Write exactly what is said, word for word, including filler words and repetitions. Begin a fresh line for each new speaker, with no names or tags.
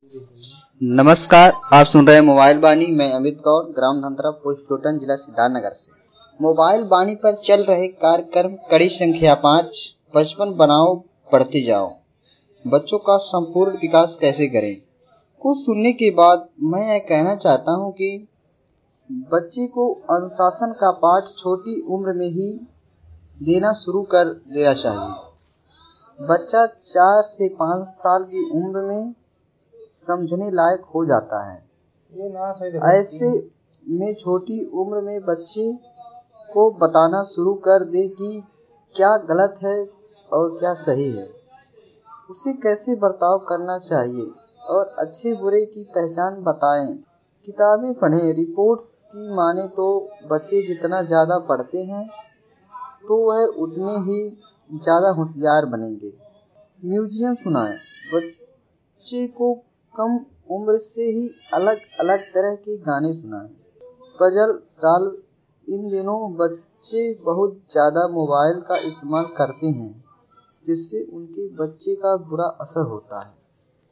नमस्कार, आप सुन रहे हैं मोबाइल बानी। मैं अमित गौर, ग्राम धंतरा, पोस्ट टोटन, जिला सिद्धार्थनगर से। मोबाइल बानी पर चल रहे कार्यक्रम कड़ी संख्या पाँच, बचपन बनाओ पढ़ते जाओ, बच्चों का संपूर्ण विकास कैसे करें। कुछ सुनने के बाद मैं यह कहना चाहता हूं कि बच्चे को अनुशासन का पाठ छोटी उम्र में ही देना शुरू कर देना चाहिए। बच्चा चार से पाँच साल की उम्र में समझने लायक हो जाता है। ऐसे में छोटी उम्र में बच्चे को बताना शुरू कर दे कि क्या गलत है और क्या सही है, उसे कैसे बर्ताव करना चाहिए और अच्छे बुरे की पहचान बताएं। किताबें पढ़ें। रिपोर्ट्स की माने तो बच्चे जितना ज़्यादा पढ़ते हैं तो वह उतने ही ज़्यादा होशियार बनेंगे। म्यूजियम सुनाएं। बच्चे को कम उम्र से ही अलग अलग तरह के गाने सुनाएं। Puzzle solve. इन दिनों बच्चे बहुत ज़्यादा मोबाइल का इस्तेमाल करते हैं, जिससे उनके बच्चे का बुरा असर होता है।